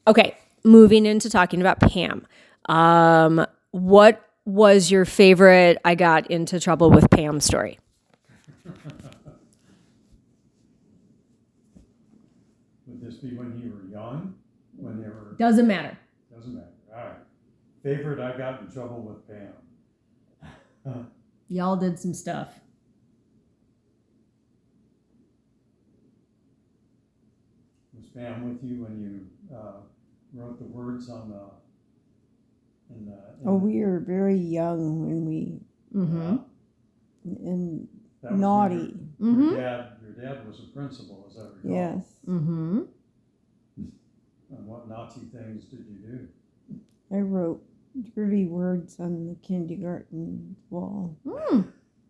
Okay, moving into talking about Pam. What was your favorite I got into trouble with Pam story? Would this be when you were young? When they were... Doesn't matter. Doesn't matter. All right. Favorite I got in trouble with Pam. Y'all did some stuff. Was Pam with you when you wrote the words on the... we were very young when we... Mm-hmm. And That was naughty. when your dad was a principal, as I recall. Yes. Mm-hmm. And what naughty things did you do? I wrote dirty words on the kindergarten wall. Mm.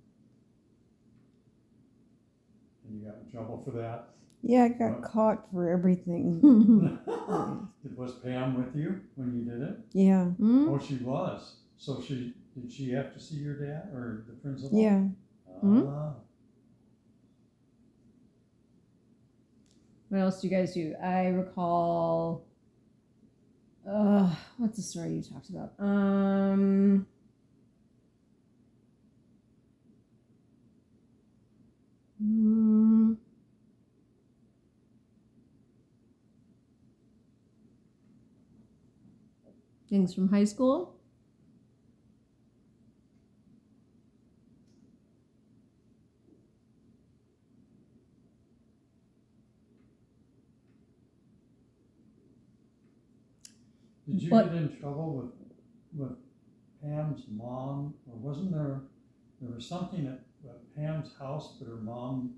And you got in trouble for that? Yeah, I got caught for everything. Was Pam with you when you did it? Yeah. Mm. Oh, she was. So did she have to see your dad or the principal? Yeah. Ah. What else do you guys do? I recall. What's the story you talked about? Things from high school. Did you get in trouble with Pam's mom, or wasn't there was something at Pam's house, but her mom,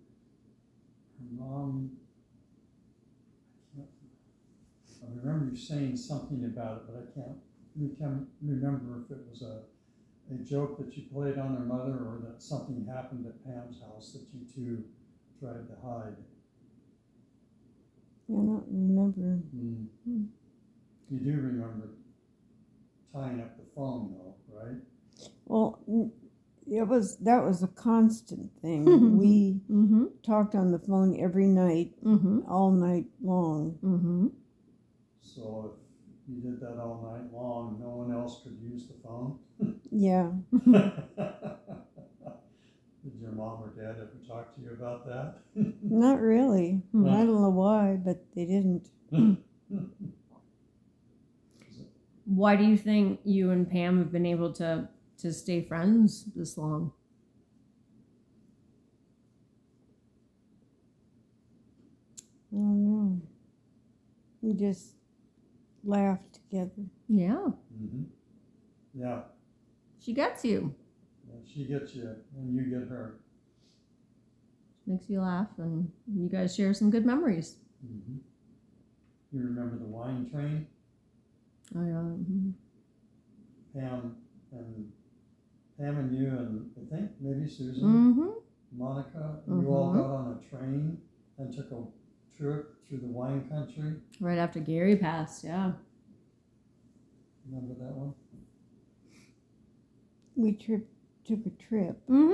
I remember you saying something about it, but I can't remember if it was a joke that you played on her mother, or that something happened at Pam's house that you two tried to hide. I don't remember. You do remember tying up the phone, though, right? Well, that was a constant thing. We talked on the phone every night, all night long. So if you did that all night long, no one else could use the phone? Yeah. Did your mom or dad ever talk to you about that? Not really. I don't know why, but they didn't. Why do you think you and Pam have been able to stay friends this long? I don't know. We just laughed together. Yeah. Yeah. She gets you. She gets you, and you get her. Makes you laugh, and you guys share some good memories. You remember the wine train? Oh, yeah. Pam and you, and I think maybe Susan, Monica, you all got on a train and took a trip through the wine country. Right after Gary passed, yeah. Remember that one? We took a trip. And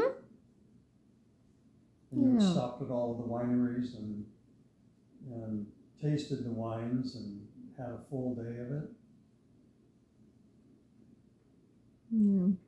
you stopped at all of the wineries and tasted the wines and had a full day of it. Yeah.